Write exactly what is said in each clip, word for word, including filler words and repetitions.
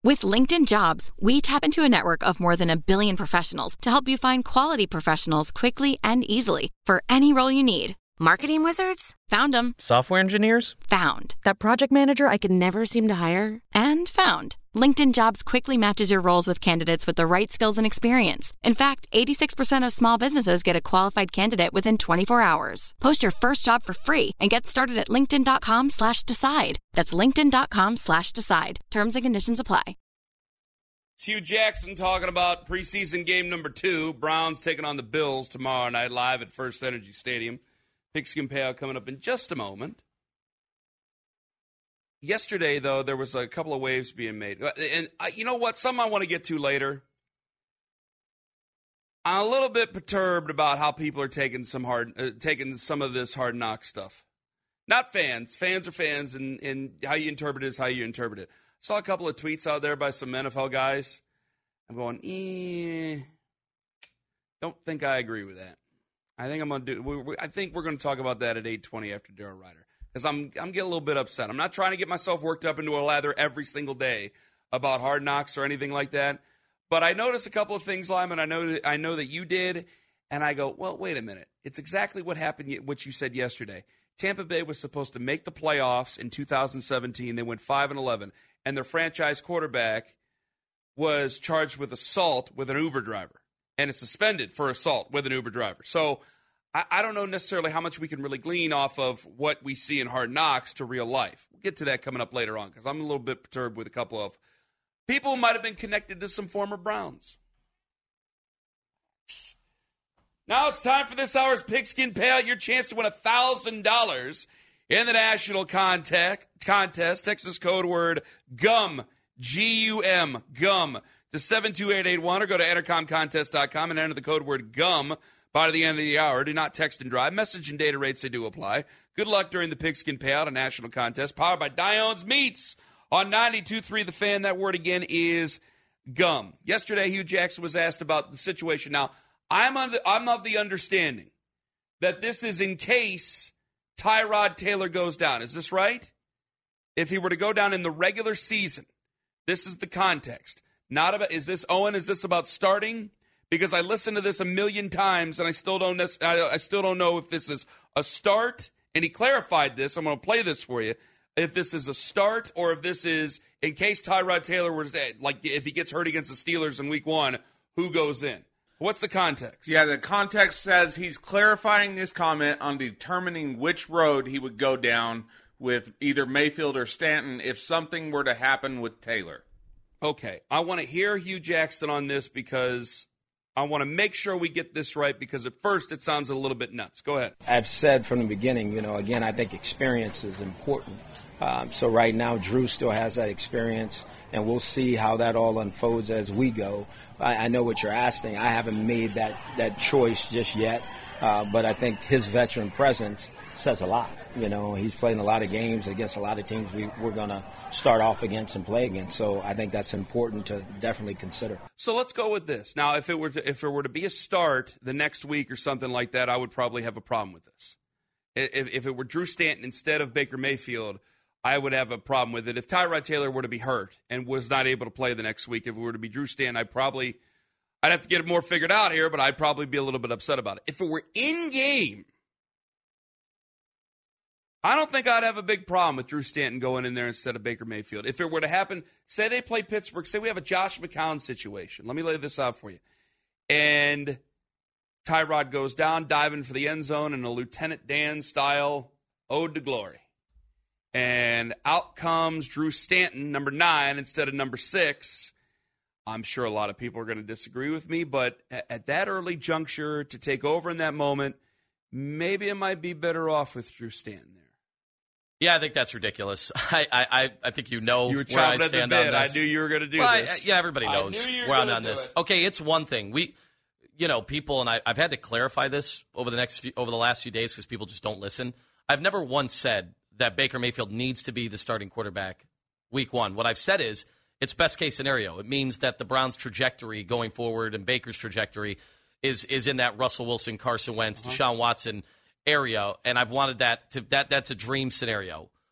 With LinkedIn Jobs, we tap into a network of more than a billion professionals to help you find quality professionals quickly and easily for any role you need. Marketing wizards? Found them. Software engineers? Found. That project manager I could never seem to hire? And found. LinkedIn Jobs quickly matches your roles with candidates with the right skills and experience. In fact, eighty-six percent of small businesses get a qualified candidate within twenty-four hours. Post your first job for free and get started at linkedin.com slash decide. That's linkedin.com slash decide. Terms and conditions apply. It's Hugh Jackson talking about preseason game number two. Browns taking on the Bills tomorrow night live at First Energy Stadium. Pigskin Payout coming up in just a moment. Yesterday, though, there was a couple of waves being made. And uh, you know what? Some I want to get to later. I'm a little bit perturbed about how people are taking some hard, uh, taking some of this hard knock stuff. Not fans. Fans are fans, and, and how you interpret it is how you interpret it. I saw a couple of tweets out there by some N F L guys. I'm going, eh, don't think I agree with that. I think I'm gonna do. We, we, I think we're going to talk about that at eight twenty after Daryl Ryder, because I'm I'm getting a little bit upset. I'm not trying to get myself worked up into a lather every single day about hard knocks or anything like that. But I noticed a couple of things, Lyman. I know that, I know that you did, and I go, well, wait a minute. It's exactly what happened. What you said yesterday. Tampa Bay was supposed to make the playoffs in two thousand seventeen. They went five and eleven, and their franchise quarterback was charged with assault with an Uber driver. And is suspended for assault with an Uber driver. So I, I don't know necessarily how much we can really glean off of what we see in Hard Knocks to real life. We'll get to that coming up later on, because I'm a little bit perturbed with a couple of people who might have been connected to some former Browns. Now it's time for this hour's Pigskin Payout, your chance to win one thousand dollars in the national contest. contest. Texas code word GUM, G U M, GUM. To seven two eight eight one or go to entercom contest dot com and enter the code word GUM by the end of the hour. Do not text and drive. Message and data rates, they do apply. Good luck during the Pigskin Payout, a national contest powered by Dion's Meats on ninety-two point three The Fan. That word again is GUM. Yesterday, Hugh Jackson was asked about the situation. Now, I'm, on the, I'm of the understanding that this is in case Tyrod Taylor goes down. Is this right? If he were to go down in the regular season, this is the context. Not about, is this, Owen, is this about starting? Because I listened to this a million times, and I still don't I, I still don't know if this is a start. And he clarified this. I'm going to play this for you. If this is a start or if this is in case Tyrod Taylor was, like, if he gets hurt against the Steelers in week one, who goes in? What's the context? Yeah, the context says he's clarifying this comment on determining which road he would go down with either Mayfield or Stanton if something were to happen with Taylor. Okay, I want to hear Hugh Jackson on this because I want to make sure we get this right, because at first it sounds a little bit nuts. Go ahead. I've said from the beginning, you know, again, I think experience is important. Um, so right now, Drew still has that experience, and we'll see how that all unfolds as we go. I, I know what you're asking. I haven't made that, that choice just yet, uh, but I think his veteran presence says a lot. You know, he's playing a lot of games against a lot of teams we, we're going to start off against and play against. So I think that's important to definitely consider. So let's go with this. Now, if it were to, if it were to be a start the next week or something like that, I would probably have a problem with this. If, if it were Drew Stanton instead of Baker Mayfield, I would have a problem with it. If Tyrod Taylor were to be hurt and was not able to play the next week, if it were to be Drew Stanton, I'd probably – I'd have to get it more figured out here, but I'd probably be a little bit upset about it. If it were in-game – I don't think I'd have a big problem with Drew Stanton going in there instead of Baker Mayfield. If it were to happen, say they play Pittsburgh, say we have a Josh McCown situation. Let me lay this out for you. And Tyrod goes down, diving for the end zone in a Lieutenant Dan-style ode to glory. And out comes Drew Stanton, number nine, instead of number six. I'm sure a lot of people are going to disagree with me, but at that early juncture, to take over in that moment, maybe it might be better off with Drew Stanton there. Yeah, I think that's ridiculous. I I, I think you know you were where I chomping at stand the bit. on this. I knew you were going to do well, this. I, yeah, everybody knows where I'm on this. It. Okay, it's one thing. We, you know, people, and I, I've had to clarify this over the next few, over the last few days because people just don't listen. I've never once said that Baker Mayfield needs to be the starting quarterback week one. What I've said is it's best case scenario. It means that the Browns' trajectory going forward and Baker's trajectory is is in that Russell Wilson, Carson Wentz, uh-huh. Deshaun Watson area, and I've wanted that to that that's a dream scenario.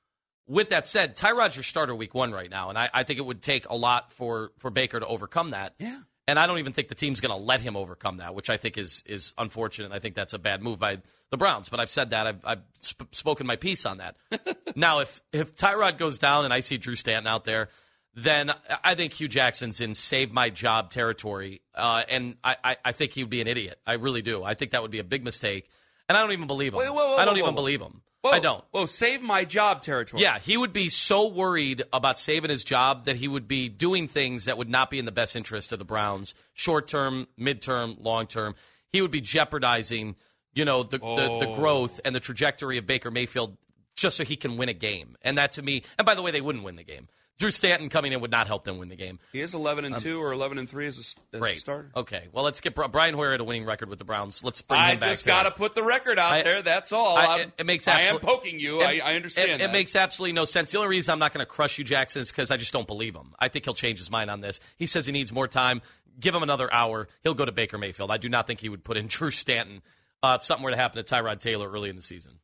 with that said, Tyrod's your starter week one right now, and I, I think it would take a lot for, for Baker to overcome that. Yeah. And I don't even think the team's going to let him overcome that, which I think is is unfortunate. I think that's a bad move by the Browns. But I've said that. I've, I've sp- spoken my piece on that. Now, if, if Tyrod goes down and I see Drew Stanton out there, then I think Hugh Jackson's in save my job territory. Uh, and I, I, I think he'd be an idiot. I really do. I think that would be a big mistake. And I don't even believe him. Wait, whoa, whoa, I don't whoa, even whoa. believe him. Whoa, I don't. Whoa, save my job territory. Yeah, he would be so worried about saving his job that he would be doing things that would not be in the best interest of the Browns, short term, midterm, long term. He would be jeopardizing, you know, the, oh. the, the growth and the trajectory of Baker Mayfield just so he can win a game. And that to me, and by the way, they wouldn't win the game. Drew Stanton coming in would not help them win the game. He is eleven and two um, or eleven and three as a, as great. a starter. Okay, well, let's get Brian Hoyer at a winning record with the Browns. Let's bring I him back. I just got to put the record out I, there. That's all. I, it, it makes I absolute, am poking you. It, I, I understand it, that. It makes absolutely no sense. The only reason I'm not going to crush you, Jackson, is because I just don't believe him. I think he'll change his mind on this. He says he needs more time. Give him another hour. He'll go to Baker Mayfield. I do not think he would put in Drew Stanton uh, if something were to happen to Tyrod Taylor early in the season.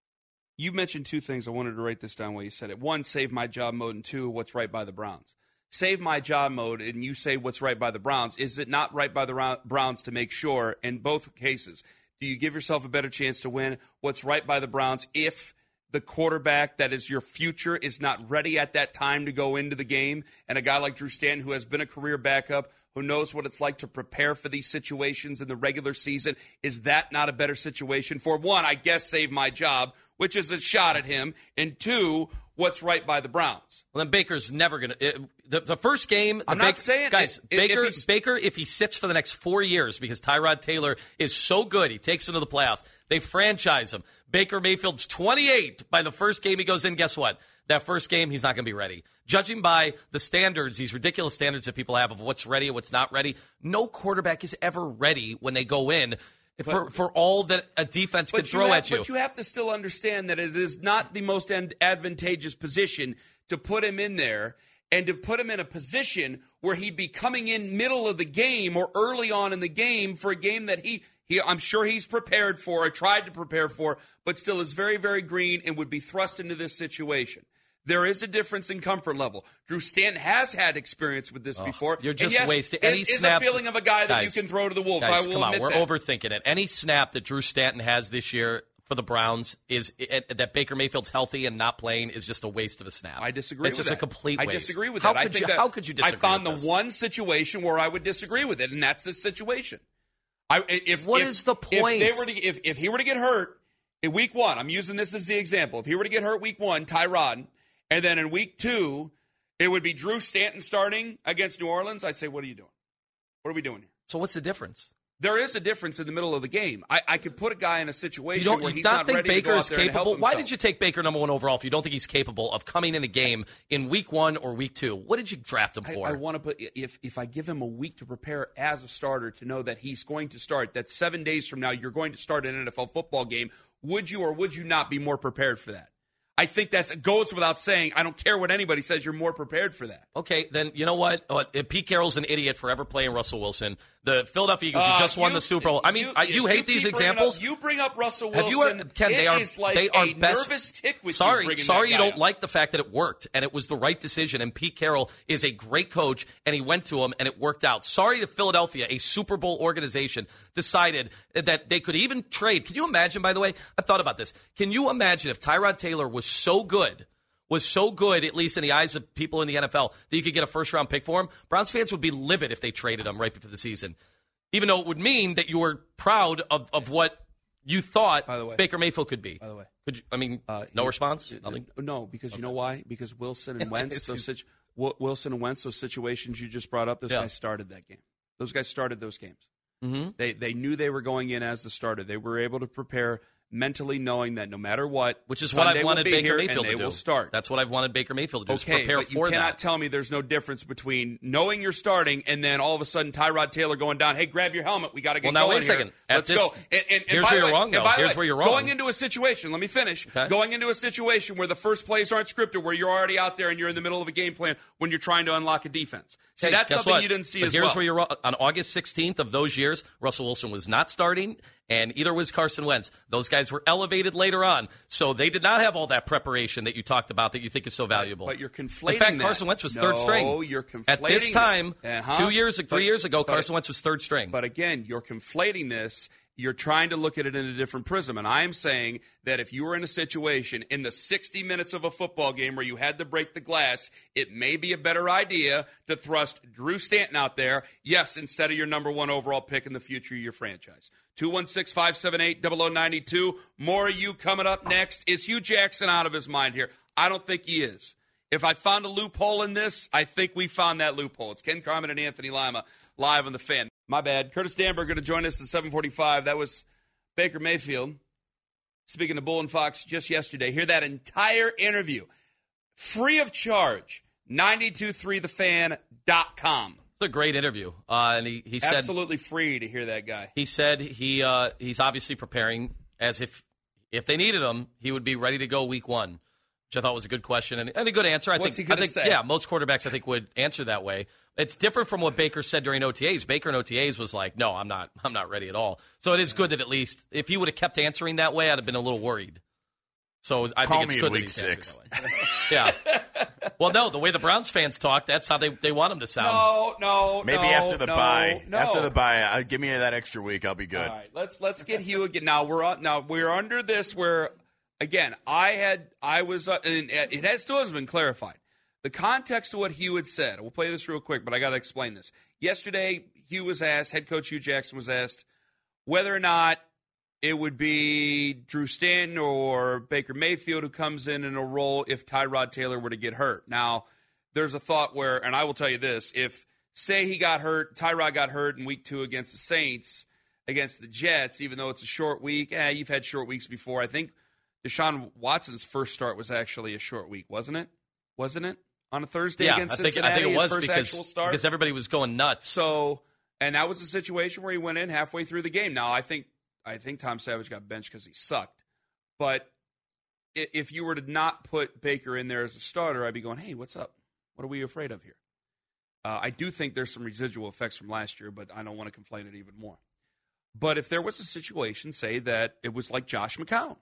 You mentioned two things. I wanted to write this down while you said it. One, save my job mode, and two, what's right by the Browns. Save my job mode, and you say what's right by the Browns. Is it not right by the Browns to make sure, in both cases, do you give yourself a better chance to win? What's right by the Browns if the quarterback that is your future is not ready at that time to go into the game, and a guy like Drew Stanton, who has been a career backup, who knows what it's like to prepare for these situations in the regular season, is that not a better situation? For one, I guess save my job, which is a shot at him, and two, what's right by the Browns? Well, then Baker's never going to – the the first game – I'm not Baker, saying – Guys, if, Baker, if Baker, if he sits for the next four years because Tyrod Taylor is so good, he takes him to the playoffs, they franchise him. Baker Mayfield's twenty-eight by the first game he goes in. Guess what? That first game, he's not going to be ready. Judging by the standards, these ridiculous standards that people have of what's ready and what's not ready, no quarterback is ever ready when they go in. But, for, for all that a defense can throw you have, at you. But you have to still understand that it is not the most advantageous position to put him in there and to put him in a position where he'd be coming in middle of the game or early on in the game for a game that he, he I'm sure he's prepared for or tried to prepare for, but still is very, very green and would be thrust into this situation. There is a difference in comfort level. Drew Stanton has had experience with this oh, before. You're just and yes, wasting any is, snaps. Is a feeling of a guy that guys, you can throw to the wolves. Guys, I will come on, admit we're that. overthinking it. Any snap that Drew Stanton has this year for the Browns is it, that Baker Mayfield's healthy and not playing is just a waste of a snap. I disagree. It's with just that. a complete waste. I disagree with how that. Could I think you, that how could you disagree? I found with the this? one situation where I would disagree with it, and that's this situation. I, if, what if, is the point? If, they were to, if, if he were to get hurt in week one, I'm using this as the example. If he were to get hurt week one, Tyrod, and then in week two, it would be Drew Stanton starting against New Orleans, I'd say, what are you doing? What are we doing here? So what's the difference? There is a difference in the middle of the game. I, I could put a guy in a situation you don't, where you he's not not think ready Baker to go is out there and help capable? himself. Why did you take Baker number one overall if you don't think he's capable of coming in a game in week one or week two? What did you draft him for? I, I want to put if if I give him a week to prepare as a starter to know that he's going to start, that seven days from now you're going to start an N F L football game, would you or would you not be more prepared for that? I think that goes without saying. I don't care what anybody says. You're more prepared for that. Okay, then you know what? Uh, Pete Carroll's an idiot for ever playing Russell Wilson. The Philadelphia Eagles uh, who just won you, the Super Bowl. I mean, you, uh, you hate you these examples. Up, you bring up Russell Wilson. Have you ever, Ken, it they are, is like they are a best, nervous tick with sorry, you bringing Sorry that you guy don't up. like the fact that it worked, and it was the right decision, and Pete Carroll is a great coach, and he went to him, and it worked out. Sorry that Philadelphia, a Super Bowl organization, decided that they could even trade. Can you imagine, by the way? I've thought about this. Can you imagine if Tyrod Taylor was so good was so good, at least in the eyes of people in the N F L, that you could get a first-round pick for him? Browns fans would be livid if they traded him right before the season, even though it would mean that you were proud of, of what you thought By the way, Baker Mayfield could be. By the way. Could you, I mean, uh, no you, response? Uh, Nothing? No, because okay. you know why? Because Wilson and Wentz, those situ- Wilson and Wentz, those situations you just brought up, those yeah. guys started that game. Those guys started those games. Mm-hmm. They they knew they were going in as the starter. They were able to prepare mentally, knowing that no matter what, which is Sunday what I wanted will be Baker here Mayfield and they to do. Will start. That's what I've wanted Baker Mayfield to do. Okay, is prepare but for you cannot that. tell me there's no difference between knowing you're starting and then all of a sudden Tyrod Taylor going down. Hey, grab your helmet. We got to get well, now, going wait a second. here. At Let's this, go. And, and, and here's by where the you're way, wrong, though. and by the Here's way, where you're wrong. Going into a situation. Let me finish. Okay. Going into a situation where the first plays aren't scripted, where you're already out there and you're in the middle of a game plan when you're trying to unlock a defense. See, hey, that's guess something what? you didn't see but as here's well. Where you're wrong. On August sixteenth of those years, Russell Wilson was not starting, and either was Carson Wentz. Those guys were elevated later on, so they did not have all that preparation that you talked about that you think is so valuable. But you're conflating In fact, that. Carson Wentz was no, third string. No, you're conflating At this time, uh-huh. two years, three but, years ago, but, Carson Wentz was third string. But again, you're conflating this. You're trying to look at it in a different prism. And I am saying that if you were in a situation in the sixty minutes of a football game where you had to break the glass, it may be a better idea to thrust Drew Stanton out there, yes, instead of your number one overall pick in the future of your franchise. two one six, five seven eight, zero zero nine two. More of you coming up next. Is Hugh Jackson out of his mind here? I don't think he is. If I found a loophole in this, I think we found that loophole. It's Ken Carman and Anthony Lima live on The Fan. My bad. Curtis Danberg going to join us at seven forty-five. That was Baker Mayfield speaking to Bull and Fox just yesterday. Hear that entire interview free of charge. nine two three the fan dot com. It's a great interview. Uh, and he, he said absolutely free to hear that guy. He said he uh, he's obviously preparing as if if they needed him, he would be ready to go week one, which I thought was a good question and, and a good answer. I What's think he gonna I think say? Yeah, most quarterbacks I think would answer that way. It's different from what Baker said during O T As. Baker in O T As was like, "No, I'm not. I'm not ready at all." So it is good that at least if he would have kept answering that way, I'd have been a little worried. So I Call think it's me good in that week he's six. that way. Yeah. Well, no, the way the Browns fans talk, that's how they, they want him to sound. No, no, Maybe no, after the no, bye. no. After the bye, uh, give me that extra week. I'll be good. All right, let's let's get Hugh again. Now we're on, now we're under this where again I had I was uh, and it has still hasn't been clarified. The context of what Hugh had said. We'll play this real quick, but I got to explain this. Yesterday, Hugh was asked, head coach Hugh Jackson was asked whether or not it would be Drew Stanton or Baker Mayfield who comes in in a role if Tyrod Taylor were to get hurt. Now, there's a thought where, and I will tell you this, if, say he got hurt, Tyrod got hurt in week two against the Saints, against the Jets, even though it's a short week, eh, you've had short weeks before. I think Deshaun Watson's first start was actually a short week, wasn't it? Wasn't it? On a Thursday yeah, against I think, Cincinnati, I think it was his first because, actual start? because everybody was going nuts. So, and that was a situation where he went in halfway through the game. Now, I think I think Tom Savage got benched because he sucked. But if you were to not put Baker in there as a starter, I'd be going, hey, what's up? What are we afraid of here? Uh, I do think there's some residual effects from last year, but I don't want to conflate it even more. But if there was a situation, say that it was like Josh McCown,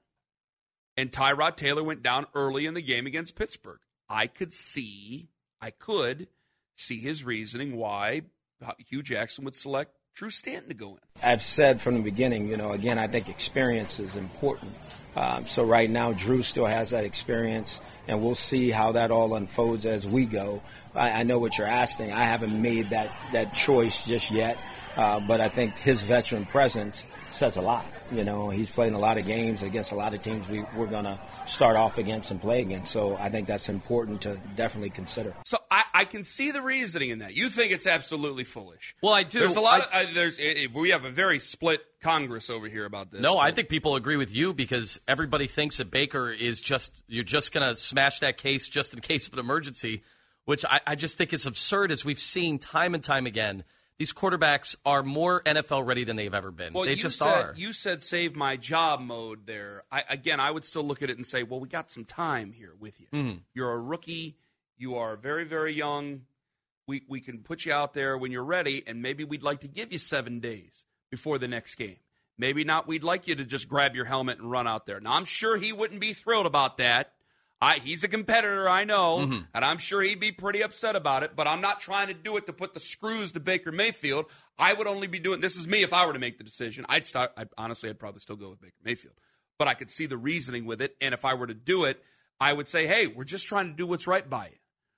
and Tyrod Taylor went down early in the game against Pittsburgh, I could see, I could see his reasoning why Hugh Jackson would select Drew Stanton to go in. I've said from the beginning, you know, again, I think experience is important. Um, so right now, Drew still has that experience, and we'll see how that all unfolds as we go. I, I know what you're asking. I haven't made that, that choice just yet, uh, but I think his veteran presence says a lot. You know, he's played in a lot of games against a lot of teams we, we're going to start off against and play against. So I think that's important to definitely consider. So I, I can see the reasoning in that. You think it's absolutely foolish. Well, I do. There's a lot I, of, uh, there's, uh, we have a very split Congress over here about this. No, I think people agree with you because everybody thinks that Baker is just, you're just going to smash that case just in case of an emergency, which I, I just think is absurd as we've seen time and time again. These quarterbacks are more N F L ready than they've ever been. Well, they you just said, are. You said save my job mode there. I, again, I would still look at it and say, well, we got some time here with you. Mm-hmm. You're a rookie. You are very, very young. We we can put you out there when you're ready, and maybe we'd like to give you seven days before the next game. Maybe not. We'd like you to just grab your helmet and run out there. Now, I'm sure he wouldn't be thrilled about that. I, he's a competitor, I know, mm-hmm. and I'm sure he'd be pretty upset about it, but I'm not trying to do it to put the screws to Baker Mayfield. I would only be doing – this is me if I were to make the decision. I'd start – honestly, I'd probably still go with Baker Mayfield. But I could see the reasoning with it, and if I were to do it, I would say, hey, we're just trying to do what's right by you.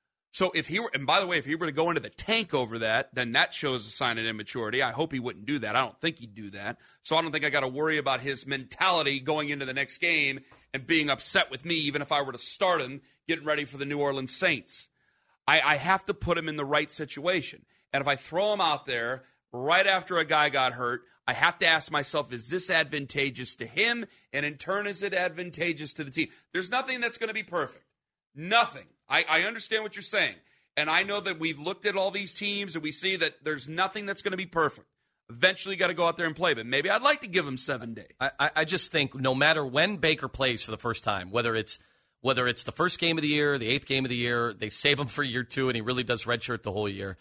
So if he were – and by the way, if he were to go into the tank over that, then that shows a sign of immaturity. I hope he wouldn't do that. I don't think he'd do that. So I don't think I got to worry about his mentality going into the next game and being upset with me, even if I were to start him getting ready for the New Orleans Saints. I, I have to put him in the right situation. And if I throw him out there right after a guy got hurt, I have to ask myself, is this advantageous to him? And in turn, is it advantageous to the team? There's nothing that's going to be perfect. Nothing. I, I understand what you're saying. And I know that we've looked at all these teams and we see that there's nothing that's going to be perfect. Eventually got to go out there and play. But maybe I'd like to give him seven days. I, I just think no matter when Baker plays for the first time, whether it's whether it's the first game of the year, the eighth game of the year, they save him for year two, and he really does redshirt the whole year.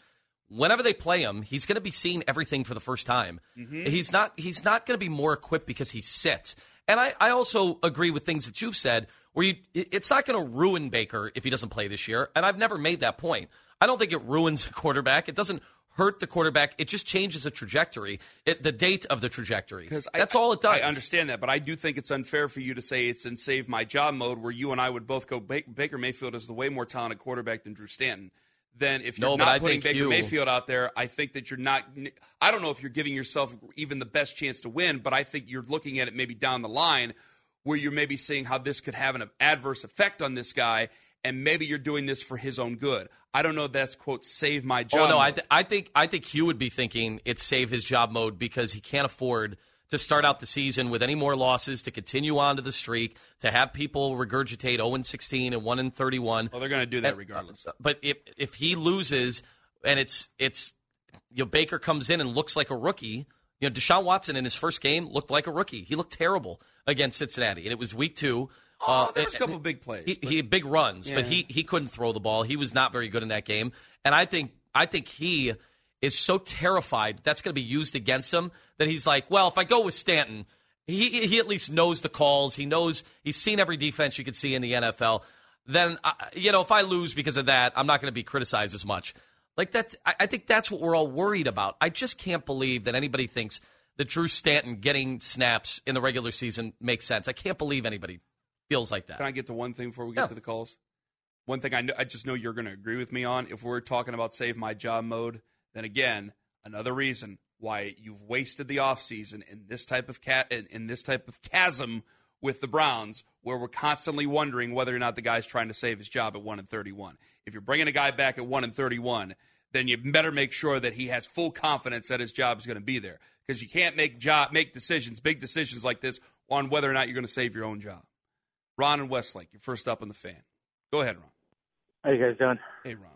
whenever they play him, he's going to be seeing everything for the first time. Mm-hmm. He's not he's not going to be more equipped because he sits. And I, I also agree with things that you've said, where you, it's not going to ruin Baker if he doesn't play this year. And I've never made that point. I don't think it ruins a quarterback. It doesn't hurt the quarterback. It just changes the trajectory, it, the date of the trajectory. That's I, all it does. I understand that, but I do think it's unfair for you to say it's in save my job mode, where you and I would both go, Baker Mayfield is the way more talented quarterback than Drew Stanton. Then if you're no, not I putting Baker you, Mayfield out there, I think that you're not – I don't know if you're giving yourself even the best chance to win, but I think you're looking at it maybe down the line where you're maybe seeing how this could have an adverse effect on this guy, and maybe you're doing this for his own good. I don't know if that's, quote, save my job Oh, no, mode. I, th- I think I think Hugh would be thinking it's save his job mode because he can't afford to start out the season with any more losses, to continue on to the streak, to have people regurgitate oh and sixteen and one and thirty-one. Well, they're going to do that and, regardless. But if if he loses and it's it's you know, Baker comes in and looks like a rookie, you know, Deshaun Watson in his first game looked like a rookie. He looked terrible against Cincinnati, and it was week two. Oh, uh, there was a couple of big plays. He, he had big runs, yeah. but he he couldn't throw the ball. He was not very good in that game, and I think I think he is so terrified that's going to be used against him that he's like, well, if I go with Stanton, he he at least knows the calls. He knows he's seen every defense you could see in the N F L. Then uh, you know, if I lose because of that, I'm not going to be criticized as much. Like that, I, I think that's what we're all worried about. I just can't believe that anybody thinks that Drew Stanton getting snaps in the regular season makes sense. I can't believe anybody feels like that. Can I get to one thing before we get yeah. to the calls? One thing I know, I just know you're going to agree with me on. If we're talking about save my job mode, then again, another reason why you've wasted the offseason in this type of ca- in, in this type of chasm with the Browns, where we're constantly wondering whether or not the guy's trying to save his job at one and thirty-one. If you're bringing a guy back at one and thirty-one, then you better make sure that he has full confidence that his job is going to be there, because you can't make job make decisions, big decisions like this, on whether or not you're going to save your own job. Ron and Westlake, you're first up on the Fan. Go ahead, Ron. How you guys doing? Hey, Ron.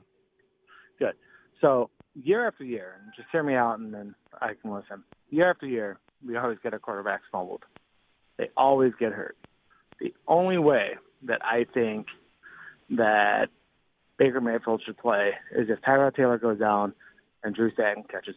Good. So year after year, and just hear me out and then I can listen. Year after year, we always get our quarterbacks fumbled. They always get hurt. The only way that I think that Baker Mayfield should play is if Tyrod Taylor goes down and Drew Stanton catches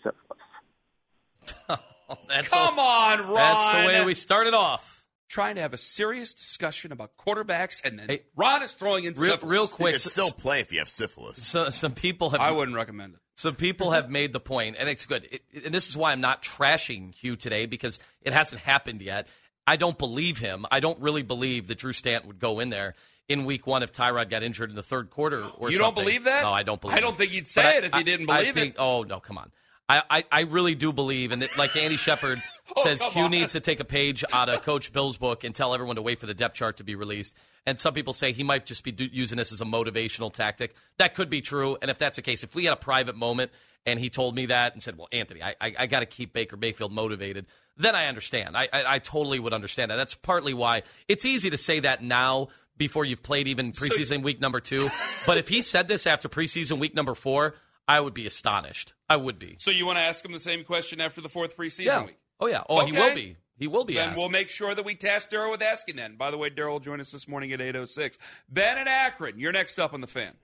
syphilis. Oh, that's Come a, on, Ron. That's the way we started off. Trying to have a serious discussion about quarterbacks, and then hey, Ron is throwing in real, syphilis. real quick. You could still play if you have syphilis. So, some people have. I wouldn't recommend it. Some people have made the point, and it's good. It, and this is why I'm not trashing Hugh today, because it hasn't happened yet. I don't believe him. I don't really believe that Drew Stanton would go in there in week one if Tyrod got injured in the third quarter or you something. don't believe that? No, I don't believe I don't it. think you'd say But it I, if you didn't I, believe I think, it. Oh, no, come on. I, I, I really do believe, and it, like Andy Shepard oh, says, Hugh on. needs to take a page out of Coach Bill's book and tell everyone to wait for the depth chart to be released. And some people say he might just be do, using this as a motivational tactic. That could be true, and if that's the case, if we had a private moment and he told me that and said, well, Anthony, I, I, I got to keep Baker Mayfield motivated, then I understand. I, I, I totally would understand that. That's partly why it's easy to say that now before you've played even preseason so, week number two. But if he said this after preseason week number four, I would be astonished. I would be. So you want to ask him the same question after the fourth preseason yeah. week? Oh, yeah. Oh, okay. he will be. He will be Then asked. we'll make sure that we task Daryl with asking that. By the way, Daryl will join us this morning at eight oh six. Ben and Akron, you're next up on the Fan.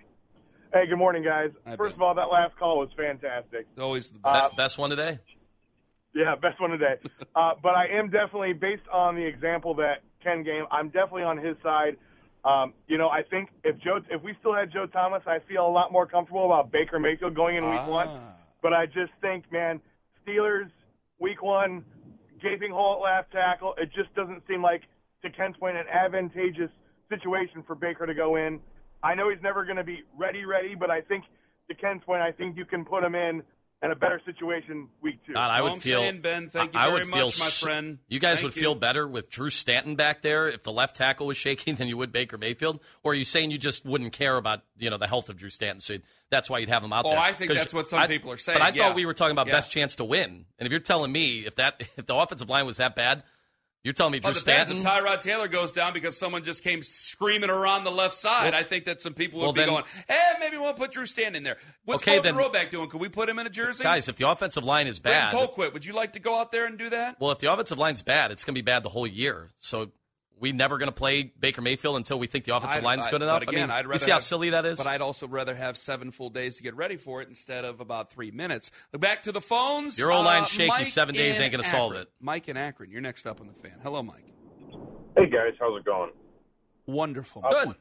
Hey, good morning, guys. Hi, First Ben. of all, that last call was fantastic. It's always the best, best. best one today? Yeah, best one today. uh, but I am definitely, based on the example that Ken gave, I'm definitely on his side. Um, you know, I think if Joe, if we still had Joe Thomas, I feel a lot more comfortable about Baker Mayfield going in week ah. one. But I just think, man, Steelers, week one, gaping hole at left tackle, it just doesn't seem like, to Ken's point, an advantageous situation for Baker to go in. I know he's never going to be ready, ready, but I think, to Ken's point, I think you can put him in in a better situation week two. God, I would I'm feel, saying, Ben, thank you I very would feel much, my so, friend. You guys Thank would you. feel better with Drew Stanton back there if the left tackle was shaking than you would Baker Mayfield? Or are you saying you just wouldn't care about, you know, the health of Drew Stanton, so that's why you'd have him out Oh, there? I think that's what some I, people are saying. But I yeah. thought we were talking about yeah. best chance to win. And if you're telling me if that if the offensive line was that bad, you're telling me Drew Well, it depends Stanton? if Tyrod Taylor goes down because someone just came screaming around the left side. Well, I think that some people would well, be then, going, hey, maybe we'll put Drew Stanton in there. What's okay, Coleman then, Roback doing? Could we put him in a jersey? Guys, if the offensive line is bad. Brenton Colquitt, would you like to go out there and do that? Well, if the offensive line's bad, it's going to be bad the whole year. So we never going to play Baker Mayfield until we think the offensive I'd, line's good I'd, enough? But again, I mean, I'd rather you see how have, silly that is? But I'd also rather have seven full days to get ready for it instead of about three minutes. Back to the phones. Your O-line's uh, shaky. Mike Seven days ain't going to solve it. Mike in Akron, you're next up on the fan. Hello, Mike. Hey, guys. How's it going? Wonderful. Uh, Good.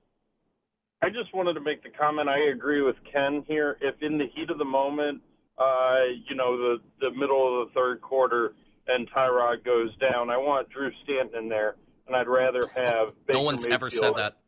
I just wanted to make the comment. I agree with Ken here. If in the heat of the moment, uh, you know, the, the middle of the third quarter and Tyrod goes down, I want Drew Stanton in there, and I'd rather have Baker No one's Mayfield. ever said that.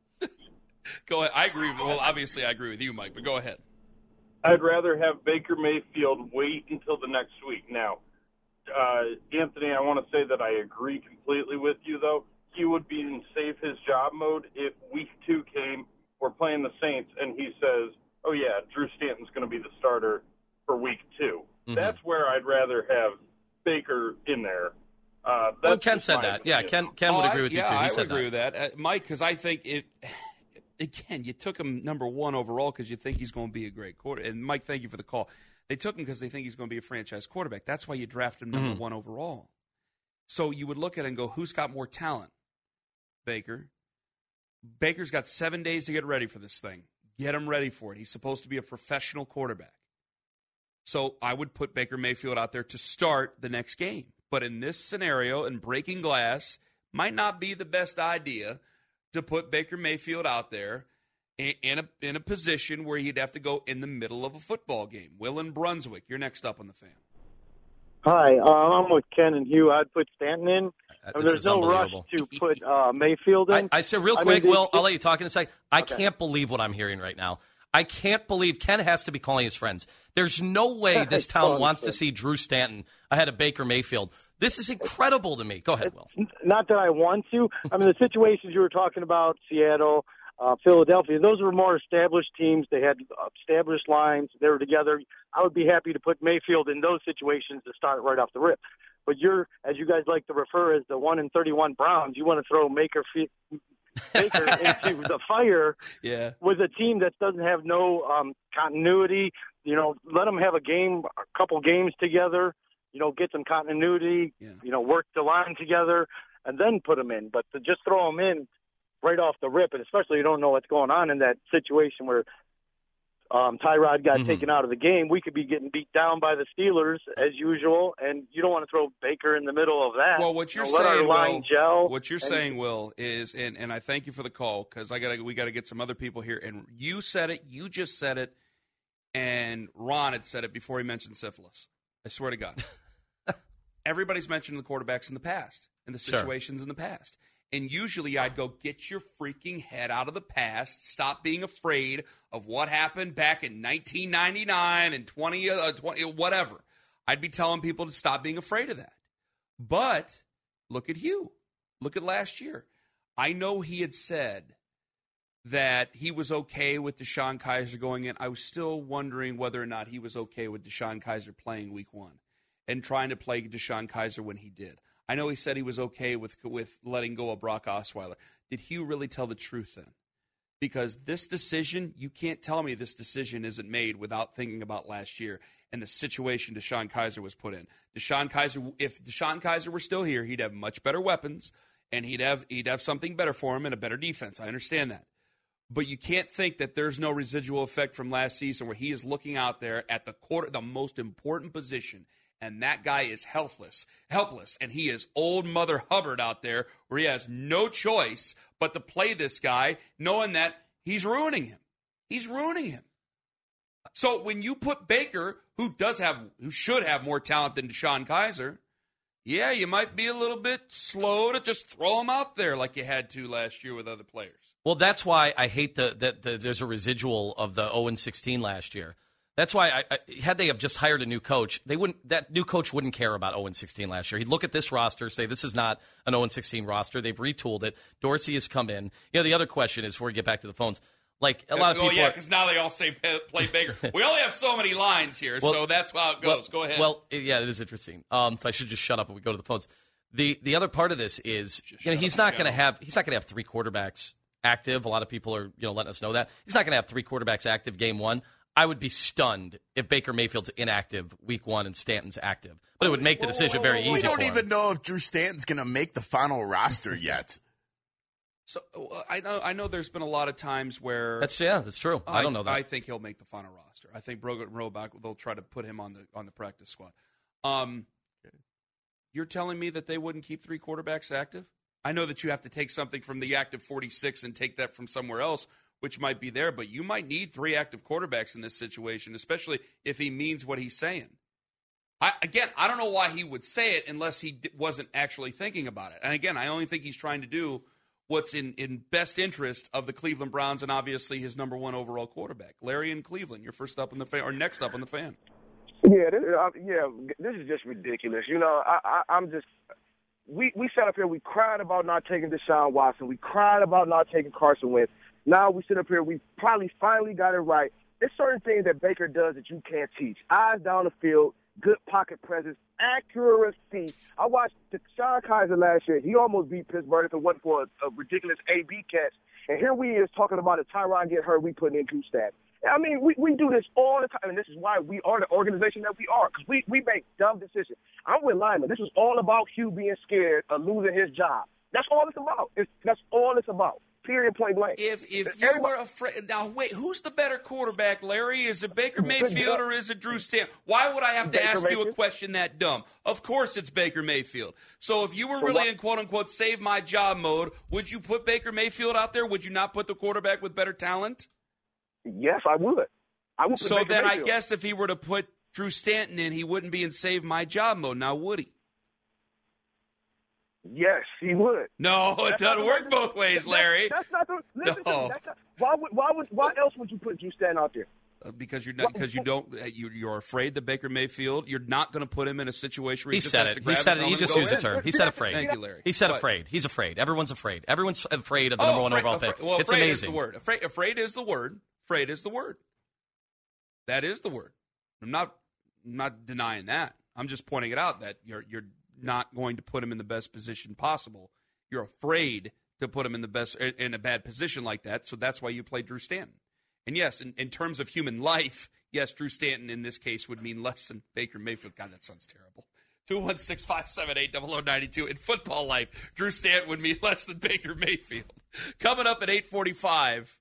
Go ahead. I agree. Well, obviously, I agree with you, Mike, but go ahead. I'd rather have Baker Mayfield wait until the next week. Now, uh, Anthony, I want to say that I agree completely with you, though. He would be in save his job mode if week two came, we're playing the Saints, and he says, oh, yeah, Drew Stanton's going to be the starter for week two. Mm-hmm. That's where I'd rather have Baker in there. Uh, that's well, Ken said my that. opinion. Yeah, Ken Ken oh, would I, agree with yeah, you, too. He I said would agree that. with that. Uh, Mike, because I think it – again, you took him number one overall because you think he's going to be a great quarter. And, Mike, thank you for the call. They took him because they think he's going to be a franchise quarterback. That's why you drafted him number mm-hmm. one overall. So you would look at it and go, who's got more talent? Baker. Baker's got seven days to get ready for this thing. Get him ready for it. He's supposed to be a professional quarterback. So I would put Baker Mayfield out there to start the next game. But in this scenario, and breaking glass, might not be the best idea to put Baker Mayfield out there in a, in a position where he'd have to go in the middle of a football game. Will in Brunswick, you're next up on the fan. Hi, uh, I'm with Ken and Hugh. I'd put Stanton in. Uh, I mean, there's no rush to put uh, Mayfield in. I, I said real I quick, mean, Will, they, I'll let you talk in a second. I okay. can't believe what I'm hearing right now. I can't believe Ken has to be calling his friends. There's no way this town wants to see Drew Stanton ahead of Baker Mayfield. This is incredible to me. Go ahead, Will. Not that I want to. I mean, the situations you were talking about, Seattle, uh, Philadelphia, those were more established teams. They had established lines. They were together. I would be happy to put Mayfield in those situations to start right off the rip. But you're, as you guys like to refer as the one in thirty-one Browns, you want to throw Baker, Baker into the fire yeah. with a team that doesn't have no um, continuity. You know, let them have a game, a couple games together, you know, get some continuity, yeah. you know, work the line together, and then put them in. But to just throw them in right off the rip, and especially you don't know what's going on in that situation where um, Tyrod got mm-hmm. taken out of the game, we could be getting beat down by the Steelers as usual, and you don't want to throw Baker in the middle of that. Well, what you're you know, saying, let our line Will, gel what you're and, saying, Will, is, and, and I thank you for the call because I got we got to get some other people here. And you said it, you just said it, and Ron had said it before he mentioned syphilis. I swear to God. Everybody's mentioned the quarterbacks in the past and the situations sure. in the past. And usually I'd go, get your freaking head out of the past. Stop being afraid of what happened back in nineteen ninety-nine and twenty, uh, twenty, whatever. I'd be telling people to stop being afraid of that. But look at Hugh. Look at last year. I know he had said that he was okay with Deshaun Kaiser going in. I was still wondering whether or not he was okay with Deshaun Kaiser playing week one and trying to play Deshaun Kaiser when he did. I know he said he was okay with with letting go of Brock Osweiler. Did Hugh really tell the truth then? Because this decision, you can't tell me this decision isn't made without thinking about last year and the situation Deshaun Kaiser was put in. Deshaun Kaiser, if Deshaun Kaiser were still here, he'd have much better weapons and he'd have he'd have something better for him and a better defense. I understand that. But you can't think that there's no residual effect from last season where he is looking out there at the quarter, the most important position, and that guy is helpless, helpless, and he is old Mother Hubbard out there where he has no choice but to play this guy, knowing that he's ruining him. He's ruining him. So when you put Baker, who does have, who should have more talent than Deshaun Kaiser, yeah, you might be a little bit slow to just throw him out there like you had to last year with other players. Well, that's why I hate the, that the, there's a residual of the oh and sixteen last year. That's why, I, I, had they have just hired a new coach, they wouldn't. That new coach wouldn't care about oh and sixteen last year. He'd look at this roster, say this is not an oh and sixteen roster. They've retooled it. Dorsey has come in. You know, the other question is, before we get back to the phones, like a lot of oh, people. Oh, yeah, are, because now they all say play Baker. We only have so many lines here, well, so that's how it goes. Well, go ahead. Well, yeah, it is interesting. Um, so I should just shut up when we go to the phones. The the other part of this is, just you know, he's not going to have he's not going to have three quarterbacks active. A lot of people are, you know, letting us know that he's not going to have three quarterbacks active game one. I would be stunned if Baker Mayfield's inactive week one and Stanton's active. But it would make the decision very easy. We don't for him. even know if Drew Stanton's going to make the final roster yet. So uh, I know I know there's been a lot of times where That's yeah, that's true. I, I don't know that. I think he'll make the final roster. I think Brogan Roback, they'll try to put him on the on the practice squad. Um, you're telling me that they wouldn't keep three quarterbacks active? I know that you have to take something from the active forty-six and take that from somewhere else, which might be there, but you might need three active quarterbacks in this situation, especially if he means what he's saying. I, again, I don't know why he would say it unless he d- wasn't actually thinking about it. And again, I only think he's trying to do what's in, in best interest of the Cleveland Browns and obviously his number one overall quarterback. Larry in Cleveland, you're first up on the fan, or next up on the fan. Yeah, this, uh, yeah, this is just ridiculous. You know, I, I, I'm just we we sat up here, we cried about not taking Deshaun Watson, we cried about not taking Carson Wentz. Now we sit up here, we probably finally got it right. There's certain things that Baker does that you can't teach. Eyes down the field, good pocket presence, accuracy. I watched Deshaun Kaiser last year. He almost beat Pittsburgh if it wasn't for a, a ridiculous A B catch. And here we is talking about a Tyron get hurt, we putting in two stats. I mean, we, we do this all the time, and this is why we are the organization that we are, because we, we make dumb decisions. I'm with Lyman. This is all about Hugh being scared of losing his job. That's all it's about. It's, that's all it's about. Period, point blank. If if you were afraid, now wait, who's the better quarterback, Larry? Is it Baker Mayfield or is it Drew Stanton? Why would I have to Baker ask Mayfield. you a question that dumb? Of course it's Baker Mayfield. So if you were really in quote-unquote save my job mode, would you put Baker Mayfield out there? Would you not put the quarterback with better talent? Yes, I would. I would put So Baker then Mayfield. I guess if he were to put Drew Stanton in, he wouldn't be in save my job mode. Now, would he? Yes, he would. No, it That's doesn't not work the- both ways, Larry. That's, that's not the. Listen No. to me. That's not, why would why would why else would you put Drew Stanton out there? Uh, because you're not because you don't uh, you, you're afraid that Baker Mayfield, you're not going to put him in a situation where he, He just said has it. to He grab said his it. He helmet just and used go the in. term. He said afraid. Thank you, Larry. He said What? afraid. He's afraid. Everyone's afraid. Everyone's afraid of the Oh, number one afraid, overall afraid. pick. Well, It's afraid amazing. is the word. Afraid, afraid is the word. Afraid is the word. That is the word. I'm not I'm not denying that. I'm just pointing it out that you're you're not going to put him in the best position possible. You're afraid to put him in the best in a bad position like that, so that's why you play Drew Stanton. And yes, in, in terms of human life, yes, Drew Stanton in this case would mean less than Baker Mayfield. God, that sounds terrible. two one six, five seven eight, zero zero nine two. In football life, Drew Stanton would mean less than Baker Mayfield. Coming up at eight forty-five,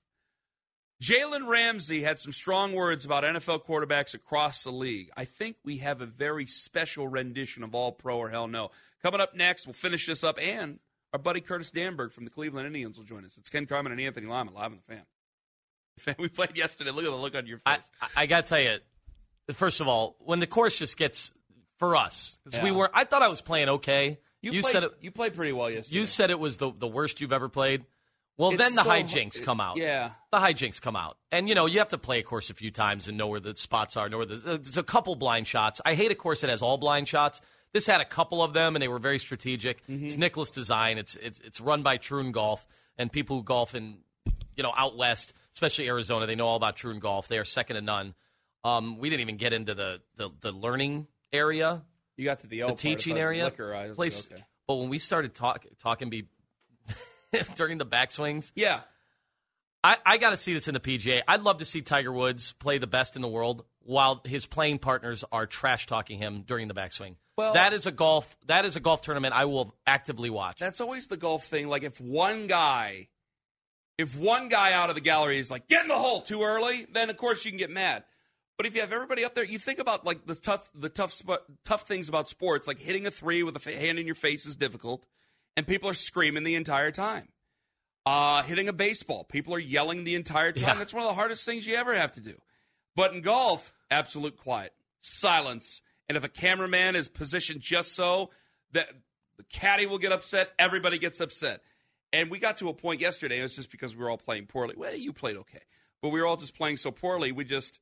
Jalen Ramsey had some strong words about N F L quarterbacks across the league. I think we have a very special rendition of All Pro or Hell No. Coming up next, we'll finish this up, and our buddy Curtis Danberg from the Cleveland Indians will join us. It's Ken Carman and Anthony Lyman live on the fan. We played yesterday. Look at the look on your face. I, I got to tell you, first of all, when the course just gets for us, because Yeah. we were, I thought I was playing okay. You, You played, said it. you played pretty well yesterday. You said it was the the worst you've ever played. Well, It's then the so- hijinks come out. Yeah. The hijinks come out. And, you know, you have to play a course a few times and know where the spots are, know where the, there's a couple blind shots. I hate a course that has all blind shots. This had a couple of them, and they were very strategic. Mm-hmm. It's Nicklaus design. It's, it's it's run by Troon Golf, and people who golf in, you know, out west, especially Arizona, they know all about Troon Golf. They are second to none. Um, we didn't even get into the, the, the learning area, You got to the, L the part, teaching if I was area. liquor, I was place. okay. But when we started talk, talking be during the backswings, Yeah. I, I got to see this in the P G A. I'd love to see Tiger Woods play the best in the world while his playing partners are trash talking him during the backswing. Well- that is a golf. That is a golf tournament I will actively watch. That's always the golf thing. Like if one guy, if one guy out of the gallery is like, get in the hole too early, then of course you can get mad. But if you have everybody up there, you think about like the tough, the tough, sp- tough things about sports. Like hitting a three with a fa- hand in your face is difficult, and people are screaming the entire time. Uh, hitting a baseball, people are yelling the entire time. Yeah. That's one of the hardest things you ever have to do. But in golf, absolute quiet, silence. And if a cameraman is positioned just so, that the caddy will get upset, everybody gets upset. And we got to a point yesterday, it was just because we were all playing poorly. Well, you played okay. But we were all just playing so poorly, we just,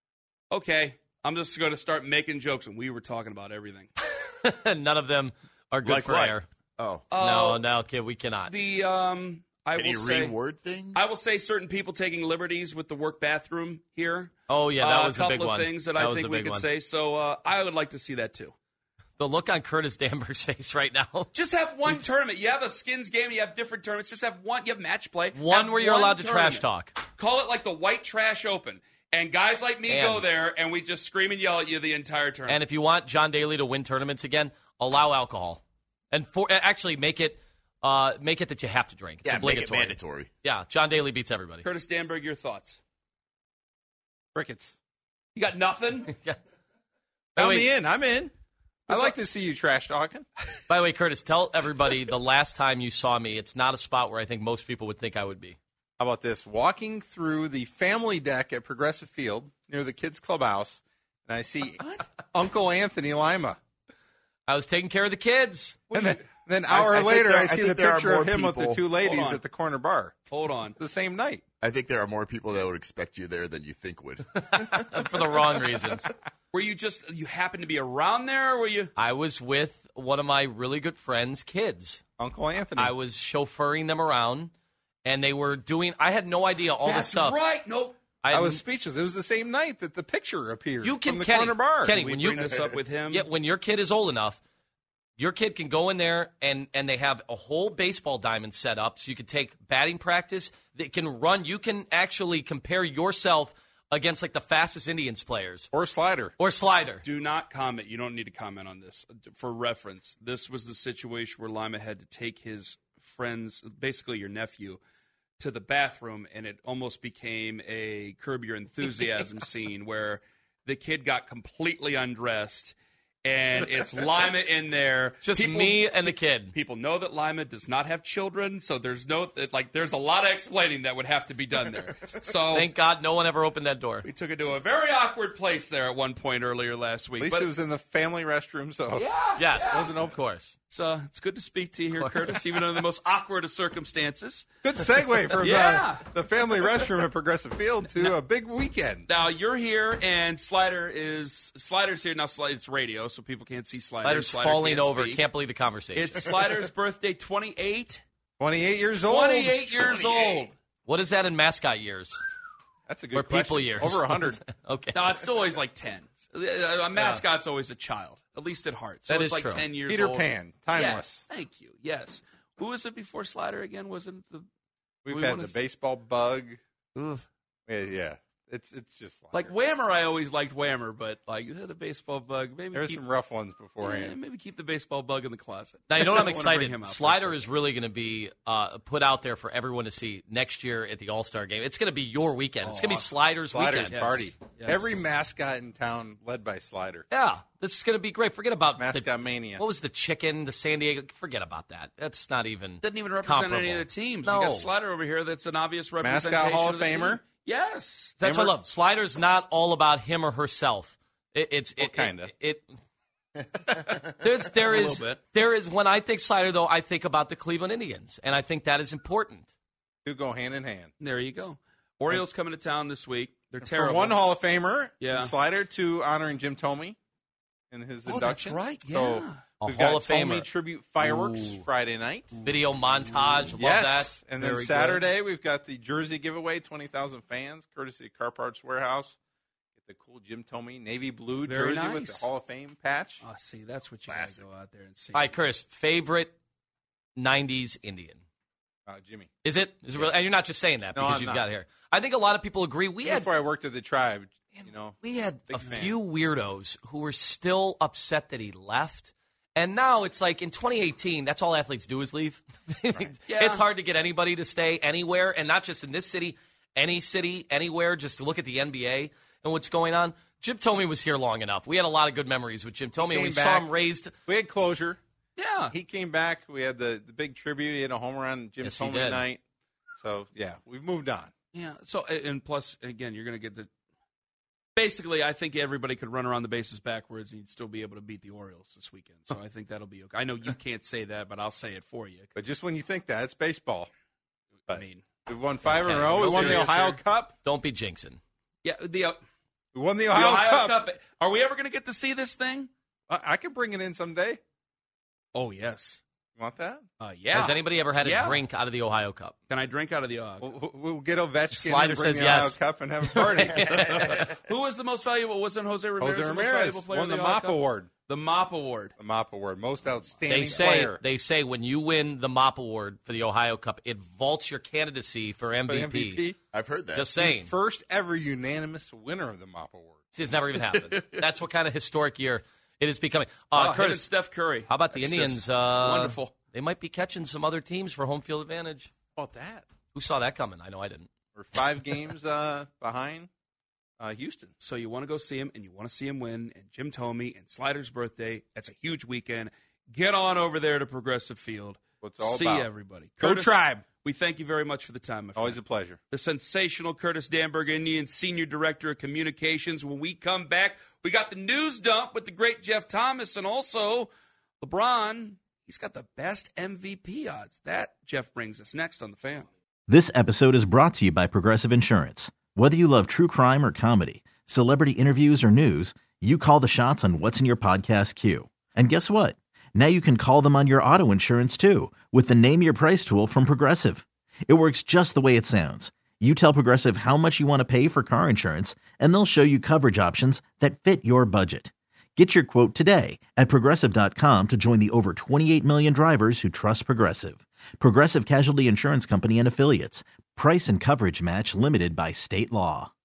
okay, I'm just going to start making jokes. And we were talking about everything. None of them are good Like for what? air. Oh. No, Uh, no, kid, we cannot. The, um... I Can will you say, reword things? I will say certain people taking liberties with the work bathroom here. Oh, yeah, that Uh, was a a couple big of one. things that, That I was think a we big could one. say. So uh, I would like to see that too. The look on Curtis Danberg's face right now. Just have one tournament. You have a skins game. You have different tournaments. Just have one. You have match play. One Have where you're one allowed to tournament. trash talk. Call it like the White Trash Open. And guys like me And- go there, and we just scream and yell at you the entire tournament. And if you want John Daly to win tournaments again, allow alcohol. And for actually make it Uh, make it that you have to drink. It's yeah, obligatory. Make it mandatory. Yeah, John Daly beats everybody. Curtis Danberg, your thoughts? Crickets. You got nothing? yeah. Count me in. I'm in. I like to see you trash talking. By the way, Curtis, tell everybody the last time you saw me, it's not a spot where I think most people would think I would be. How about this? Walking through the family deck at Progressive Field near the kids' clubhouse, and I see Uncle Anthony Lima. I was taking care of the kids. And then, then an hour I, I later, there, I see I the there picture of him people. with the two ladies at the corner bar. Hold on. The same night. I think there are more people that would expect you there than you think would. For the wrong reasons. Were you just, you happened to be around there, or were you? I was with one of my really good friends' kids. Uncle Anthony. I was chauffeuring them around, and they were doing, I had no idea all That's this stuff. right. No. I, I was speechless. It was the same night that the picture appeared You can, from the Kenny, corner bar. Kenny, Can we when bring you, this up with him? Yeah, when your kid is old enough, your kid can go in there and, and they have a whole baseball diamond set up, so you can take batting practice. They can run. You can actually compare yourself against like the fastest Indians players. Or Slider. Or Slider. Do not comment. You don't need to comment on this. For reference, this was the situation where Lima had to take his friends, basically your nephew, to the bathroom, and it almost became a Curb Your Enthusiasm scene where the kid got completely undressed. And it's Lima in there. Just people, me and the kid. People know that Lima does not have children, so there's no like. There's a lot of explaining that would have to be done there. So thank God no one ever opened that door. We took it to a very awkward place there at one point earlier last week. At least but it was in the family restroom, so yeah, yes, yeah. wasn't open. Of course. It's uh, it's good to speak to you here, Curtis, even under the most awkward of circumstances. Good segue from yeah. the, the family restroom at Progressive Field to now, a big weekend. Now you're here, and Slider is Slider's here now. It's radio, so people can't see Slider. Slider's Slider falling can't over. speak. Can't believe the conversation. It's Slider's birthday, twenty-eight. twenty-eight years old. twenty-eight years twenty-eight. old. What is that in mascot years? That's a good or question. people years. Over one hundred. Okay. No, it's still always like ten. A mascot's always a child, at least at heart. So that it's is like true. ten years Peter old. Pan, timeless. Yes, thank you. Yes. Who was it before Slider again? Wasn't the We've we had wanna... the baseball bug. Ugh. Yeah, yeah. It's it's just Slider. Like Whammer, I always liked Whammer, but like you had the baseball bug. Maybe There were keep... some rough ones beforehand. Yeah, maybe keep the baseball bug in the closet. Now, you know what I'm I don't wanna bring excited? him out Slider there. is really going to be uh, put out there for everyone to see next year at the All-Star Game. It's going to be your weekend. Oh, it's going to be awesome. Slider's, Slider's weekend. party. Yes. Yes. Every mascot in town led by Slider. Yeah, this is going to be great. Forget about Mascot the, mania. What was the chicken, the San Diego? Forget about that. That's not even Doesn't even represent comparable. any of the teams. No. You got Slider over here. That's an obvious representation. Mascot Hall of of the Famer. team. Yes, That's Famer? what I love. Slider's not all about him or herself. It, it's Well, it, kinda. It, it there's there A is little bit. there is when I think Slider though I think about the Cleveland Indians, and I think that is important. Two go hand in hand. There you go. Orioles coming to town this week. They're terrible. From one Hall of Famer, Yeah. Slider, to honoring Jim Thome in his Oh, that's induction. right, So yeah. A we've Hall got of Thome Famer. tribute fireworks Ooh. Friday night. Video montage, love yes, that. and then Very Saturday we've got the jersey giveaway, twenty thousand fans, courtesy of Car Parts Warehouse. Get the cool Jim Thome navy blue Very jersey with nice. the Hall of Fame patch. Oh, see, that's what you got to go out there and see. All right, Chris, favorite nineties Indian. Uh, Jimmy. Is it? Is it really? And you're not just saying that No, because I'm you've not. got here. I think a lot of people agree. We had Before I worked at the Tribe, you know, we had big a fan. few weirdos who were still upset that he left. And now it's like in twenty eighteen, that's all athletes do is leave. Yeah. It's hard to get anybody to stay anywhere, and not just in this city, any city, anywhere. Just to look at the N B A and what's going on. Jim Thome was here long enough. We had a lot of good memories with Jim Thome. came We saw back. him raised. We had closure. Yeah. He came back. We had the, the big tribute. He had a home run Jim Yes, he Thome did. night. So, yeah, we've moved on. Yeah. So, and plus, again, you're going to get the. Basically, I think everybody could run around the bases backwards and you'd still be able to beat the Orioles this weekend. So I think that'll be okay. I know you can't say that, but I'll say it for you. But just when you think that, it's baseball. I mean, We've won five in Okay, a row. We no won the serious Ohio here. Cup. Don't be jinxing. yeah, the, uh, We won the the Ohio, Ohio Cup. Cup. Are we ever going to get to see this thing? I, I could bring it in someday. Oh, yes. You want that? Uh, yeah. Has anybody ever had a Yeah. drink out of the Ohio Cup? Can I drink out of the Ohio Cup? We'll, we'll get Ovechkin Slider and bring says the yes. Ohio Cup and have a party. Who was the most valuable? Wasn't Jose Ramirez Jose the most valuable Ramirez player won of the Ohio Mop Cup? Award. The Mop Award. The Mop Award. Most outstanding They say player. they say when you win the Mop Award for the Ohio Cup, it vaults your candidacy for M For V the P. M V P. I've heard that. Just saying. The first ever unanimous winner of the Mop Award. See, it's never even happened. That's what kind of historic year it is becoming. Oh, Uh, him and Curtis, Steph Curry. how about the That's Indians? just Uh, wonderful. They might be catching some other teams for home field advantage. How about that? Who saw that coming? I know I didn't. We're five games uh, behind uh, Houston. So you want to go see him, and you want to see him win, and Jim Thome and Slider's birthday. That's a huge weekend. Get on over there to Progressive Field. What's all see about. everybody. Go Curtis, Tribe. We thank you very much for the time, my friend. Always a pleasure. The sensational Curtis Danberg, Indian Senior Director of Communications. When we come back, we got the news dump with the great Jeff Thomas, and also LeBron. He's got the best M V P odds. That, Jeff, brings us next on The Fan. This episode is brought to you by Progressive Insurance. Whether you love true crime or comedy, celebrity interviews or news, you call the shots on what's in your podcast queue. And guess what? Now you can call them on your auto insurance too with the Name Your Price tool from Progressive. It works just the way it sounds. You tell Progressive how much you want to pay for car insurance, and they'll show you coverage options that fit your budget. Get your quote today at Progressive dot com to join the over twenty-eight million drivers who trust Progressive. Progressive Casualty Insurance Company and Affiliates. Price and coverage match limited by state law.